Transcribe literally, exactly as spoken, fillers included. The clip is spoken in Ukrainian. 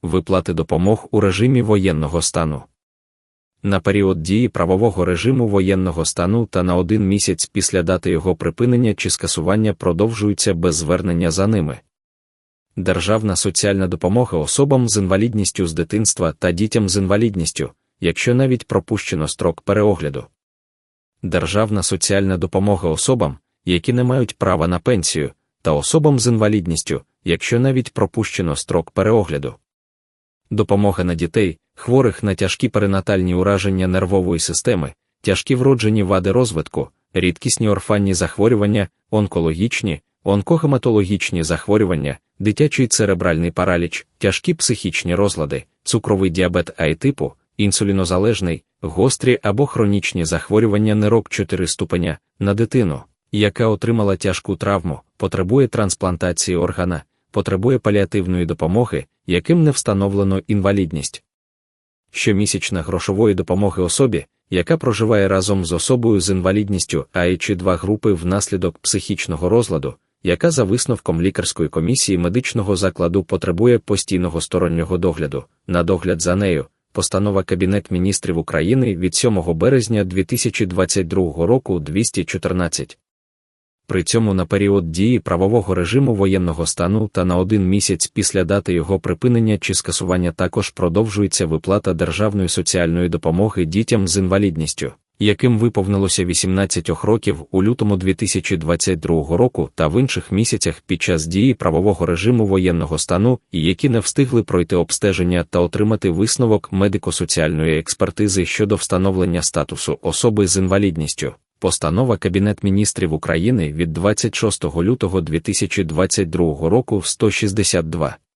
Виплати допомог у режимі воєнного стану. На період дії правового режиму воєнного стану та на один місяць після дати його припинення чи скасування продовжуються без звернення за ними. Державна соціальна допомога особам з інвалідністю з дитинства та дітям з інвалідністю, якщо навіть пропущено строк переогляду. Державна соціальна допомога особам, які не мають права на пенсію, та особам з інвалідністю, якщо навіть пропущено строк переогляду. Допомога на дітей, хворих на тяжкі перинатальні ураження нервової системи, тяжкі вроджені вади розвитку, рідкісні орфанні захворювання, онкологічні, онкогематологічні захворювання, дитячий церебральний параліч, тяжкі психічні розлади, цукровий діабет А-типу, інсулінозалежний, гострі або хронічні захворювання нирок чотири ступеня, на дитину, яка отримала тяжку травму, потребує трансплантації органа, потребує паліативної допомоги, яким не встановлено інвалідність. Щомісячна грошової допомоги особі, яка проживає разом з особою з інвалідністю А чи два групи внаслідок психічного розладу, яка за висновком лікарської комісії медичного закладу потребує постійного стороннього догляду, на догляд за нею, постанова Кабінет міністрів України від сьомого березня дві тисячі двадцять другого року двісті чотирнадцять. При цьому на період дії правового режиму воєнного стану та на один місяць після дати його припинення чи скасування також продовжується виплата державної соціальної допомоги дітям з інвалідністю, яким виповнилося вісімнадцять років у лютому дві тисячі двадцять другого року та в інших місяцях під час дії правового режиму воєнного стану і які не встигли пройти обстеження та отримати висновок медико-соціальної експертизи щодо встановлення статусу особи з інвалідністю. Постанова Кабінет міністрів України від двадцять шостого лютого дві тисячі двадцять другого року сто шістдесят два.